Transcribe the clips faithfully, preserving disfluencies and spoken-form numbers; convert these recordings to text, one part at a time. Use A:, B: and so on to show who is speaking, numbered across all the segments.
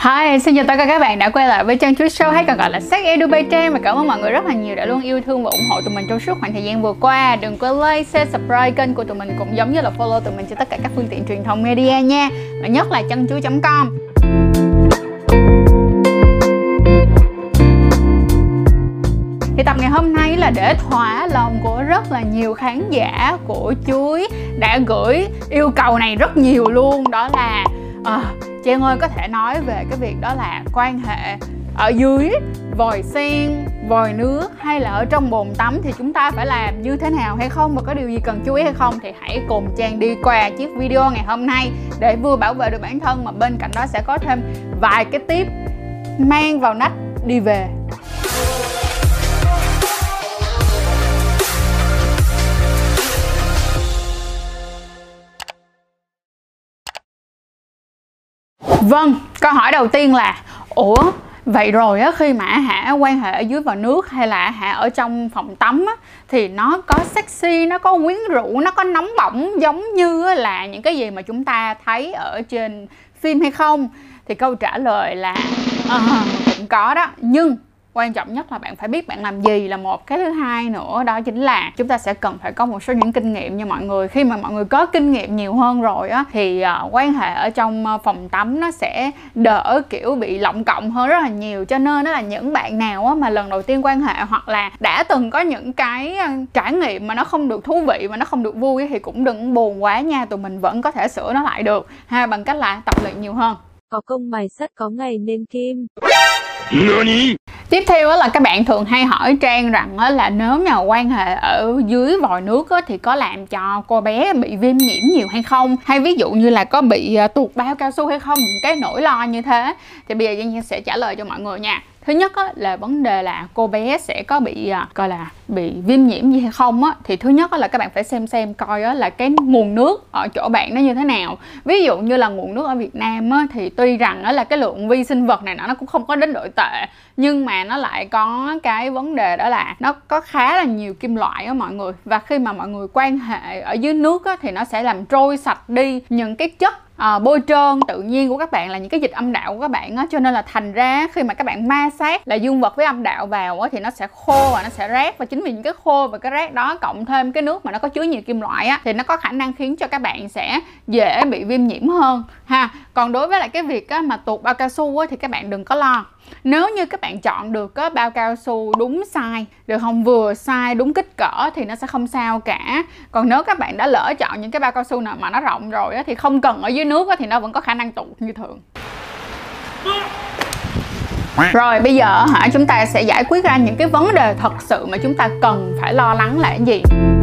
A: Hi, xin chào tất cả các bạn đã quay lại với Trang Chuối Show hay còn gọi là Sex Edu by Trang. Và cảm ơn mọi người rất là nhiều đã luôn yêu thương và ủng hộ tụi mình trong suốt khoảng thời gian vừa qua. Đừng quên like, share, subscribe kênh của tụi mình cũng giống như là follow tụi mình trên tất cả các phương tiện truyền thông media nha. Và nhất là chân chuối chấm com. Thì tập ngày hôm nay là để thỏa lòng của rất là nhiều khán giả của Chuối đã gửi yêu cầu này rất nhiều luôn. Đó là à, Trang ơi có thể nói về cái việc đó là quan hệ ở dưới vòi sen, vòi nước hay là ở trong bồn tắm thì chúng ta phải làm như thế nào hay không, và có điều gì cần chú ý hay không, thì hãy cùng Trang đi qua chiếc video ngày hôm nay để vừa bảo vệ được bản thân mà bên cạnh đó sẽ có thêm vài cái tip mang vào nách đi về. Vâng, câu hỏi đầu tiên là ủa vậy rồi á, khi mà hả quan hệ ở dưới vòi nước hay là hả ở trong phòng tắm á, thì nó có sexy, nó có quyến rũ, nó có nóng bỏng giống như là những cái gì mà chúng ta thấy ở trên phim hay không? Thì câu trả lời là à, cũng có đó, nhưng quan trọng nhất là bạn phải biết bạn làm gì là một. Cái thứ hai nữa đó chính là chúng ta sẽ cần phải có một số những kinh nghiệm nha mọi người. Khi mà mọi người có kinh nghiệm nhiều hơn rồi á thì uh, quan hệ ở trong uh, phòng tắm nó sẽ đỡ kiểu bị lọng cộng hơn rất là nhiều. Cho nên đó là những bạn nào á mà lần đầu tiên quan hệ hoặc là đã từng có những cái uh, trải nghiệm mà nó không được thú vị và nó không được vui thì cũng đừng buồn quá nha. Tụi mình vẫn có thể sửa nó lại được ha, bằng cách là tập luyện nhiều hơn.
B: Có công mài sắt có ngày nên kim.
A: Tiếp theo là các bạn thường hay hỏi Trang rằng là nếu mà quan hệ ở dưới vòi nước thì có làm cho cô bé bị viêm nhiễm nhiều hay không, hay ví dụ như là có bị tuột bao cao su hay không, những cái nỗi lo như thế. Thì bây giờ Giang sẽ trả lời cho mọi người nha. Thứ nhất á, là vấn đề là cô bé sẽ có bị coi là bị viêm nhiễm gì hay không á, thì thứ nhất á, là các bạn phải xem xem coi á, là cái nguồn nước ở chỗ bạn nó như thế nào. Ví dụ như là nguồn nước ở Việt Nam á, thì tuy rằng á, là cái lượng vi sinh vật này nó cũng không có đến độ tệ, nhưng mà nó lại có cái vấn đề đó là nó có khá là nhiều kim loại á mọi người. Và khi mà mọi người quan hệ ở dưới nước á, thì nó sẽ làm trôi sạch đi những cái chất À, bôi trơn tự nhiên của các bạn, là những cái dịch âm đạo của các bạn á, cho nên là thành ra khi mà các bạn ma sát là dương vật với âm đạo vào á, thì nó sẽ khô và nó sẽ rát, và chính vì những cái khô và cái rát đó cộng thêm cái nước mà nó có chứa nhiều kim loại á, thì nó có khả năng khiến cho các bạn sẽ dễ bị viêm nhiễm hơn ha. Còn đối với lại cái việc á, mà tuột bao cao su á, thì các bạn đừng có lo. Nếu như các bạn chọn được á, bao cao su đúng size, được không, vừa size đúng kích cỡ thì nó sẽ không sao cả. Còn nếu các bạn đã lỡ chọn những cái bao cao su nào mà nó rộng rồi á, thì không cần ở dưới nước á, thì nó vẫn có khả năng tụt như thường. Rồi bây giờ hả chúng ta sẽ giải quyết ra những cái vấn đề thật sự mà chúng ta cần phải lo lắng là cái gì.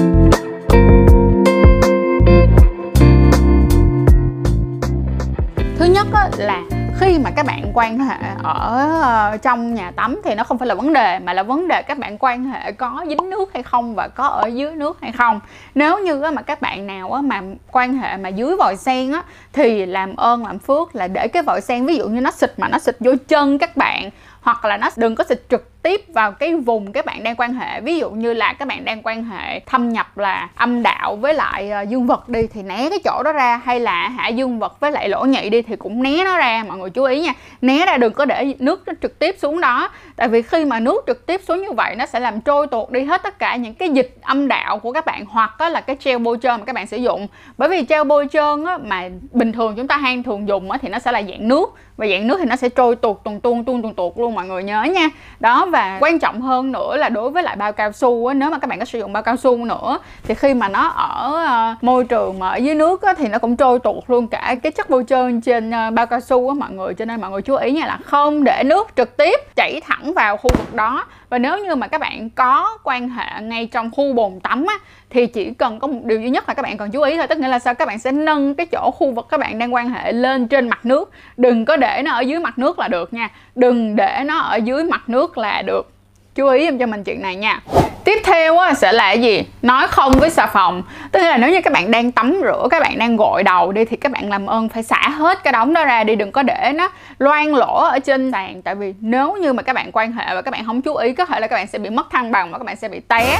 A: Thứ nhất á, là khi mà các bạn quan hệ ở trong nhà tắm thì nó không phải là vấn đề, mà là vấn đề các bạn quan hệ có dính nước hay không và có ở dưới nước hay không. Nếu như mà các bạn nào mà quan hệ mà dưới vòi sen á, thì làm ơn làm phước là để cái vòi sen, ví dụ như nó xịt mà nó xịt vô chân các bạn, hoặc là nó đừng có xịt trực tiếp vào cái vùng các bạn đang quan hệ. Ví dụ như là các bạn đang quan hệ thâm nhập là âm đạo với lại dương vật đi thì né cái chỗ đó ra, hay là hạ dương vật với lại lỗ nhị đi thì cũng né nó ra. Mọi người chú ý nha, né ra, đừng có để nước nó trực tiếp xuống đó. Tại vì khi mà nước trực tiếp xuống như vậy nó sẽ làm trôi tuột đi hết tất cả những cái dịch âm đạo của các bạn, hoặc đó là cái gel bôi trơn mà các bạn sử dụng. Bởi vì gel bôi trơn á, mà bình thường chúng ta hay thường dùng á, thì nó sẽ là dạng nước, và dạng nước thì nó sẽ trôi tuột tuồn tuôn tuôn tuôn tuột luôn, mọi người nhớ nha. Đó, và quan trọng hơn nữa là đối với lại bao cao su á, nếu mà các bạn có sử dụng bao cao su nữa thì khi mà nó ở uh, môi trường mà ở dưới nước á, thì nó cũng trôi tuột luôn cả cái chất bôi trơn trên uh, bao cao su á mọi người. Cho nên mọi người chú ý nha, là không để nước trực tiếp chảy thẳng vào khu vực đó. Và nếu như mà các bạn có quan hệ ngay trong khu bồn tắm á, thì chỉ cần có một điều duy nhất là các bạn cần chú ý thôi. Tức nghĩa là sao? Các bạn sẽ nâng cái chỗ khu vực các bạn đang quan hệ lên trên mặt nước, đừng có để nó ở dưới mặt nước là được nha. Đừng để nó ở dưới mặt nước là được. Chú ý em cho mình chuyện này nha. Tiếp theo á, sẽ là cái gì? Nói không với xà phòng. Tức là nếu như các bạn đang tắm rửa, các bạn đang gội đầu đi, thì các bạn làm ơn phải xả hết cái đống đó ra đi. Đừng có để nó loang lỗ ở trên sàn. Tại vì nếu như mà các bạn quan hệ và các bạn không chú ý, có thể là các bạn sẽ bị mất thăng bằng và các bạn sẽ bị té.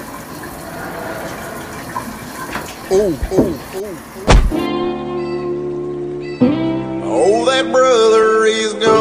A: Ooh, ooh, ooh. Oh, that brother is gone.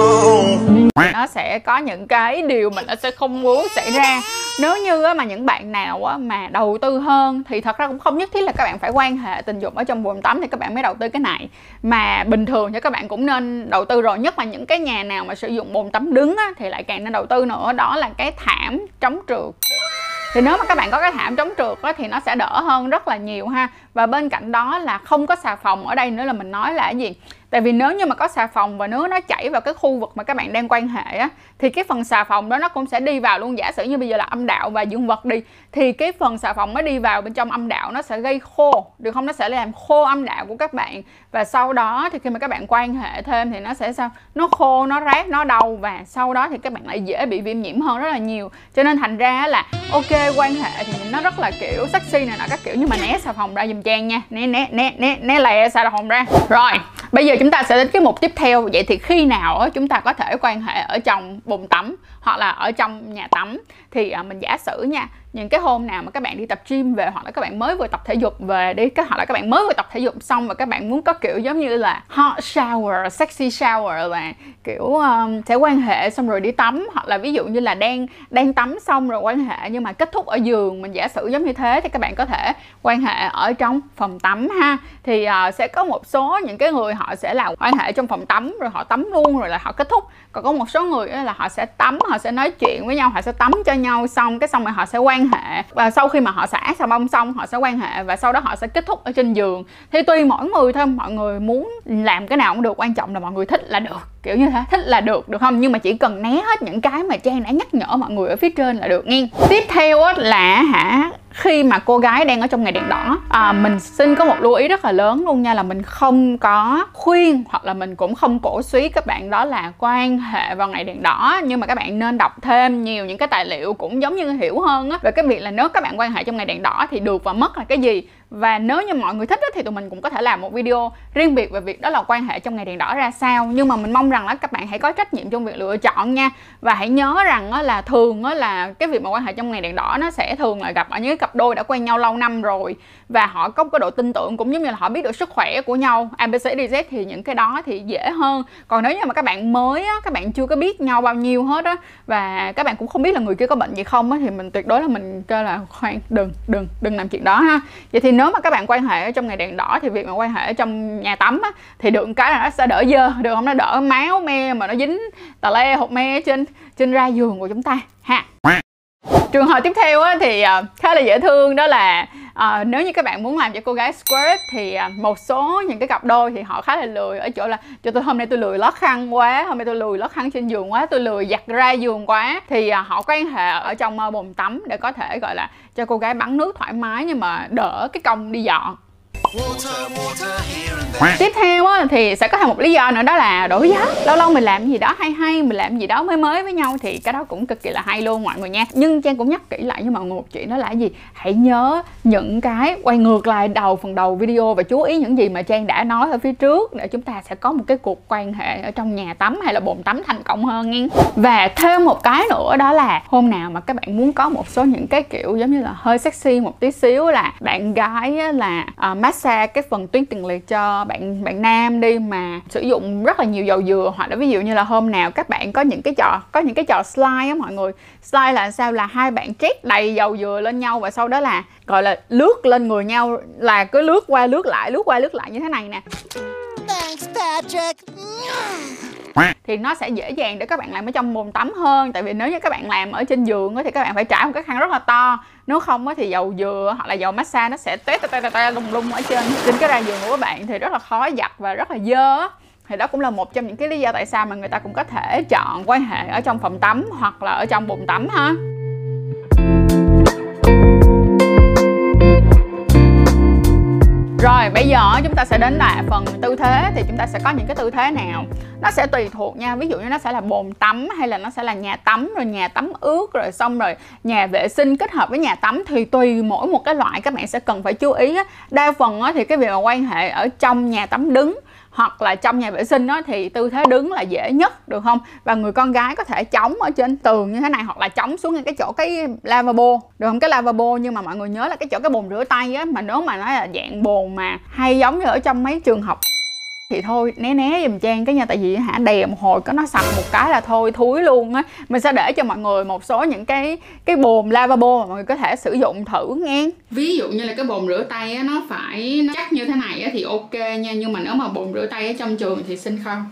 A: nó sẽ có những cái điều mình nó sẽ không muốn xảy ra. Nếu như mà những bạn nào mà đầu tư hơn thì thật ra cũng không nhất thiết là các bạn phải quan hệ tình dục ở trong bồn tắm thì các bạn mới đầu tư cái này, mà bình thường thì các bạn cũng nên đầu tư rồi. Nhất là những cái nhà nào mà sử dụng bồn tắm đứng á, thì lại càng nên đầu tư nữa, đó là cái thảm chống trượt. Thì nếu mà các bạn có cái thảm chống trượt á, thì nó sẽ đỡ hơn rất là nhiều ha. Và bên cạnh đó là không có xà phòng. Ở đây nữa là mình nói là cái gì? Tại vì nếu như mà có xà phòng và nước nó chảy vào cái khu vực mà các bạn đang quan hệ á, thì cái phần xà phòng đó nó cũng sẽ đi vào luôn. Giả sử như bây giờ là âm đạo và dương vật đi, thì cái phần xà phòng nó đi vào bên trong âm đạo, nó sẽ gây khô, được không? Nó sẽ làm khô âm đạo của các bạn. Và sau đó thì khi mà các bạn quan hệ thêm thì nó sẽ sao? Nó khô, nó rát, nó đau. Và sau đó thì các bạn lại dễ bị viêm nhiễm hơn rất là nhiều. Cho nên thành ra là ok, quan hệ thì nhìn nó rất là kiểu sexy này nọ các kiểu, nhưng mà né xà phòng ra giùm Trang nha. Né né né né né lẹ xà phòng ra. Rồi, bây giờ chúng ta sẽ đến cái mục tiếp theo. Vậy thì khi nào chúng ta có thể quan hệ ở trong bồn tắm hoặc là ở trong nhà tắm? Thì mình giả sử nha, những cái hôm nào mà các bạn đi tập gym về, hoặc là các bạn mới vừa tập thể dục về đi, hoặc là các bạn mới vừa tập thể dục xong và các bạn muốn có kiểu giống như là hot shower, sexy shower, là kiểu um, sẽ quan hệ xong rồi đi tắm, hoặc là ví dụ như là đang đang tắm xong rồi quan hệ nhưng mà kết thúc ở giường, mình giả sử giống như thế, thì các bạn có thể quan hệ ở trong phòng tắm ha. Thì uh, sẽ có một số những cái người họ sẽ là quan hệ trong phòng tắm rồi họ tắm luôn rồi là họ kết thúc. Còn có một số người là họ sẽ tắm, họ sẽ nói chuyện với nhau, họ sẽ tắm cho nhau xong cái xong rồi họ sẽ quan hệ, và sau khi mà họ xả xà bông xong họ sẽ quan hệ, và sau đó họ sẽ kết thúc ở trên giường. Thì tùy mỗi người thôi, mọi người muốn làm cái nào cũng được, quan trọng là mọi người thích là được, kiểu như thế, thích là được, được không? Nhưng mà chỉ cần né hết những cái mà Trang đã nhắc nhở mọi người ở phía trên là được nghe. Tiếp theo là hả, khi mà cô gái đang ở trong ngày đèn đỏ, à, mình xin có một lưu ý rất là lớn luôn nha, là mình không có khuyên hoặc là mình cũng không cổ suý các bạn đó là quan hệ vào ngày đèn đỏ. Nhưng mà các bạn nên đọc thêm nhiều những cái tài liệu cũng giống như hiểu hơn á về cái việc là nếu các bạn quan hệ trong ngày đèn đỏ thì được và mất là cái gì. Và nếu như mọi người thích á, thì tụi mình cũng có thể làm một video riêng biệt về việc đó là quan hệ trong ngày đèn đỏ ra sao. Nhưng mà mình mong rằng là các bạn hãy có trách nhiệm trong việc lựa chọn nha. Và hãy nhớ rằng á, là thường á, là cái việc mà quan hệ trong ngày đèn đỏ nó sẽ thường là gặp ở những cặp đôi đã quen nhau lâu năm rồi, và họ có cái độ tin tưởng cũng giống như là họ biết được sức khỏe của nhau a bê xê đê dét, thì những cái đó thì dễ hơn. Còn nếu như mà các bạn mới á, các bạn chưa có biết nhau bao nhiêu hết á, và các bạn cũng không biết là người kia có bệnh gì không á, thì mình tuyệt đối là mình kêu là khoan, đừng đừng đừng làm chuyện đó ha. Vậy thì nếu mà các bạn quan hệ ở trong ngày đèn đỏ thì việc mà quan hệ ở trong nhà tắm á, thì được cái là nó sẽ đỡ dơ, được không? Nó đỡ máu me mà nó dính tà le hột me trên trên ra giường của chúng ta ha. Trường hợp tiếp theo á, thì uh, khá là dễ thương, đó là uh, nếu như các bạn muốn làm cho cô gái squirt thì uh, một số những cái cặp đôi thì họ khá là lười ở chỗ là cho tôi hôm nay tôi lười lót khăn quá, hôm nay tôi lười lót khăn trên giường quá, tôi lười giặt ra giường quá, thì uh, họ quan hệ ở trong uh, bồn tắm để có thể gọi là cho cô gái bắn nước thoải mái nhưng mà đỡ cái công đi dọn. Tiếp theo á, thì sẽ có thêm một lý do nữa, đó là đổi gió. Lâu lâu mình làm gì đó hay hay, mình làm gì đó mới mới với nhau thì cái đó cũng cực kỳ là hay luôn mọi người nha. Nhưng Trang cũng nhắc kỹ lại với mọi người một chuyện, đó là gì? Hãy nhớ những cái quay ngược lại đầu phần đầu video và chú ý những gì mà Trang đã nói ở phía trước để chúng ta sẽ có một cái cuộc quan hệ ở trong nhà tắm hay là bồn tắm thành công hơn nha. Và thêm một cái nữa, đó là hôm nào mà các bạn muốn có một số những cái kiểu giống như là hơi sexy một tí xíu, là bạn gái là uh, massage cái phần tuyến tiền liệt cho bạn bạn nam đi, mà sử dụng rất là nhiều dầu dừa, hoặc là ví dụ như là hôm nào các bạn có những cái trò có những cái trò slide á mọi người. Slide là sao? Là hai bạn trét đầy dầu dừa lên nhau và sau đó là gọi là lướt lên người nhau, là cứ lướt qua lướt lại lướt qua lướt lại như thế này nè. Thanks, Patrick. Thì nó sẽ dễ dàng để các bạn làm ở trong bồn tắm hơn. Tại vì nếu như các bạn làm ở trên giường thì các bạn phải trải một cái khăn rất là to, nếu không thì dầu dừa hoặc là dầu massage nó sẽ té té té té lung lung ở trên trên cái ra giường của các bạn, thì rất là khó giặt và rất là dơ. Thì đó cũng là một trong những cái lý do tại sao mà người ta cũng có thể chọn quan hệ ở trong phòng tắm hoặc là ở trong bồn tắm ha. Rồi bây giờ chúng ta sẽ đến là phần tư thế. Thì chúng ta sẽ có những cái tư thế nào, nó sẽ tùy thuộc nha. Ví dụ như nó sẽ là bồn tắm, hay là nó sẽ là nhà tắm, rồi nhà tắm ướt, rồi xong rồi nhà vệ sinh kết hợp với nhà tắm. Thì tùy mỗi một cái loại các bạn sẽ cần phải chú ý. Đa phần thì cái việc mà quan hệ ở trong nhà tắm đứng hoặc là trong nhà vệ sinh đó, thì tư thế đứng là dễ nhất, được không? Và người con gái có thể chống ở trên tường như thế này, hoặc là chống xuống cái chỗ cái lavabo, được không? Cái lavabo, nhưng mà mọi người nhớ là cái chỗ cái bồn rửa tay á, mà nếu mà nó là dạng bồn mà hay giống như ở trong mấy trường học thì thôi né né giùm Trang cái nha, tại vì hả đè một hồi có nó sặc một cái là thôi thúi luôn á. Mình sẽ để cho mọi người một số những cái cái bồn lavabo mà mọi người có thể sử dụng thử nghe. Ví dụ như là cái bồn rửa tay á, nó phải nó chắc như thế này á thì ok nha, nhưng mà nếu mà bồn rửa tay ở trong trường thì xin không.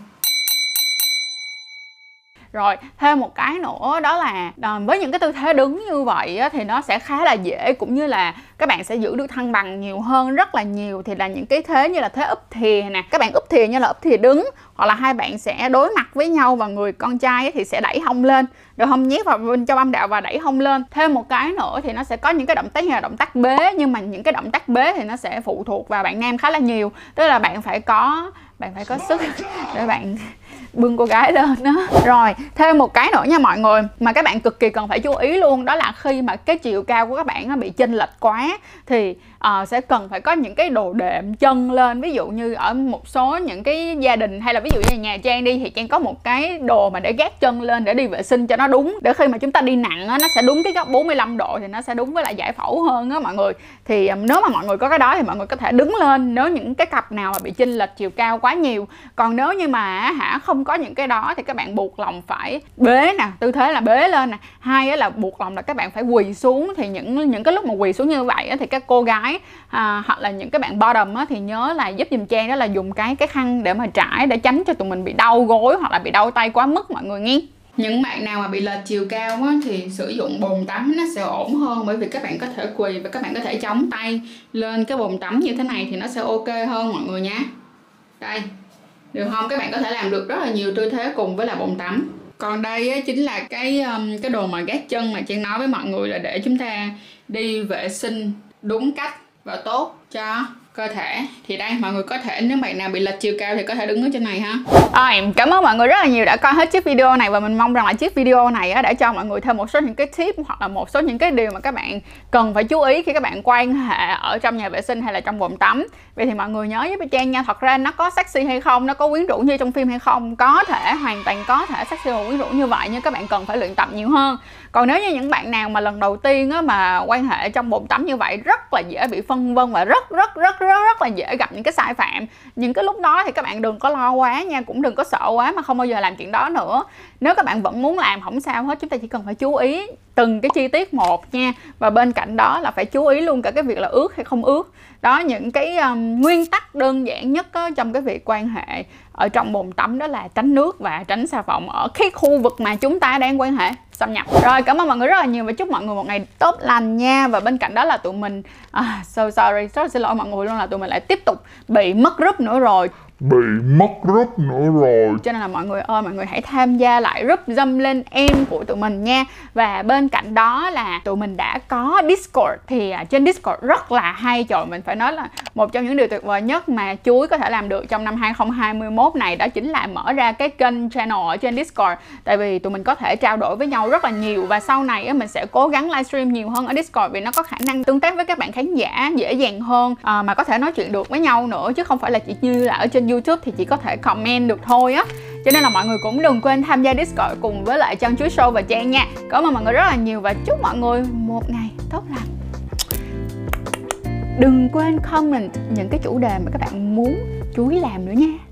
A: Rồi thêm một cái nữa đó là với những cái tư thế đứng như vậy á, thì nó sẽ khá là dễ, cũng như là các bạn sẽ giữ được thăng bằng nhiều hơn rất là nhiều. Thì là những cái thế như là thế úp thìa nè, các bạn úp thìa như là úp thìa đứng, hoặc là hai bạn sẽ đối mặt với nhau và người con trai thì sẽ đẩy hông lên, được không, nhét vào bên trong âm đạo và đẩy hông lên. Thêm một cái nữa thì nó sẽ có những cái động tác như là động tác bế, nhưng mà những cái động tác bế thì nó sẽ phụ thuộc vào bạn nam khá là nhiều, tức là bạn phải có bạn phải có sức để bạn bưng cô gái lên đó. Rồi thêm một cái nữa nha mọi người, mà các bạn cực kỳ cần phải chú ý luôn, đó là khi mà cái chiều cao của các bạn nó bị chênh lệch quá thì uh, sẽ cần phải có những cái đồ đệm chân lên. Ví dụ như ở một số những cái gia đình, hay là ví dụ như nhà Trang đi, thì Trang có một cái đồ mà để gác chân lên để đi vệ sinh cho nó đúng, để khi mà chúng ta đi nặng á, nó sẽ đúng cái góc bốn mươi lăm độ, thì nó sẽ đúng với lại giải phẫu hơn á mọi người. Thì um, nếu mà mọi người có cái đó thì mọi người có thể đứng lên nếu những cái cặp nào mà bị chênh lệch chiều cao quá nhiều. Còn nếu như mà hả không có những cái đó thì các bạn buộc lòng phải bế nè, tư thế là bế lên nè. Hai là buộc lòng là các bạn phải quỳ xuống. Thì những những cái lúc mà quỳ xuống như vậy á, thì các cô gái à, hoặc là những cái bạn bottom á, thì nhớ là giúp dùm Trang đó là dùng cái cái khăn để mà trải, để tránh cho tụi mình bị đau gối hoặc là bị đau tay quá mức mọi người nghe. Những bạn nào mà bị lệch chiều cao á, thì sử dụng bồn tắm nó sẽ ổn hơn, bởi vì các bạn có thể quỳ và các bạn có thể chống tay lên cái bồn tắm như thế này thì nó sẽ ok hơn mọi người nha. Đây, được không? Các bạn có thể làm được rất là nhiều tư thế cùng với là bồn tắm. Còn đây á, chính là cái um, cái đồ mà gác chân mà Trang nói với mọi người, là để chúng ta đi vệ sinh đúng cách và tốt cho cơ thể. Thì đây mọi người có thể, nếu bạn nào bị lệch chiều cao thì có thể đứng ở trên này ha. Rồi, cảm ơn mọi người rất là nhiều đã coi hết chiếc video này, và mình mong rằng là chiếc video này á, đã cho mọi người thêm một số những cái tip hoặc là một số những cái điều mà các bạn cần phải chú ý khi các bạn quan hệ ở trong nhà vệ sinh hay là trong bồn tắm. Vậy thì mọi người nhớ với Trang nha, thật ra nó có sexy hay không, nó có quyến rũ như trong phim hay không, có thể hoàn toàn có thể sexy và quyến rũ như vậy, nhưng các bạn cần phải luyện tập nhiều hơn. Còn nếu như những bạn nào mà lần đầu tiên á, mà quan hệ trong bồn tắm như vậy, rất là dễ bị phân vân và rất rất rất rất rất là dễ gặp những cái sai phạm. Những cái lúc đó thì các bạn đừng có lo quá nha, cũng đừng có sợ quá mà không bao giờ làm chuyện đó nữa. Nếu các bạn vẫn muốn làm không sao hết, chúng ta chỉ cần phải chú ý từng cái chi tiết một nha. Và bên cạnh đó là phải chú ý luôn cả cái việc là ướt hay không ướt. Đó, những cái um, nguyên tắc đơn giản nhất á, trong cái việc quan hệ ở trong bồn tắm đó là tránh nước và tránh xà phòng ở cái khu vực mà chúng ta đang quan hệ xâm nhập. Rồi, cảm ơn mọi người rất là nhiều và chúc mọi người một ngày tốt lành nha. Và bên cạnh đó là tụi mình à, so sorry, rất là xin lỗi mọi người luôn, là tụi mình lại tiếp tục bị mất group nữa rồi.
C: Bị mất group nữa rồi.
A: Cho nên là mọi người ơi, mọi người hãy tham gia lại group Dâm Lên Em của tụi mình nha. Và bên cạnh đó là tụi mình đã có Discord. Thì trên Discord rất là hay. Trời, mình phải nói là một trong những điều tuyệt vời nhất mà Chuối có thể làm được trong năm hai không hai mốt này, đó chính là mở ra cái kênh channel ở trên Discord. Tại vì tụi mình có thể trao đổi với nhau rất là nhiều. Và sau này mình sẽ cố gắng livestream nhiều hơn ở Discord, vì nó có khả năng tương tác với các bạn khán giả dễ dàng hơn, à, mà có thể nói chuyện được với nhau nữa, chứ không phải là chỉ như là ở trên YouTube thì chỉ có thể comment được thôi á. Cho nên là mọi người cũng đừng quên tham gia Discord cùng với lại Chân Chuối Show và Trang nha. Cảm ơn mọi người rất là nhiều và chúc mọi người một ngày tốt lành. Đừng quên comment những cái chủ đề mà các bạn muốn Chuối làm nữa nha.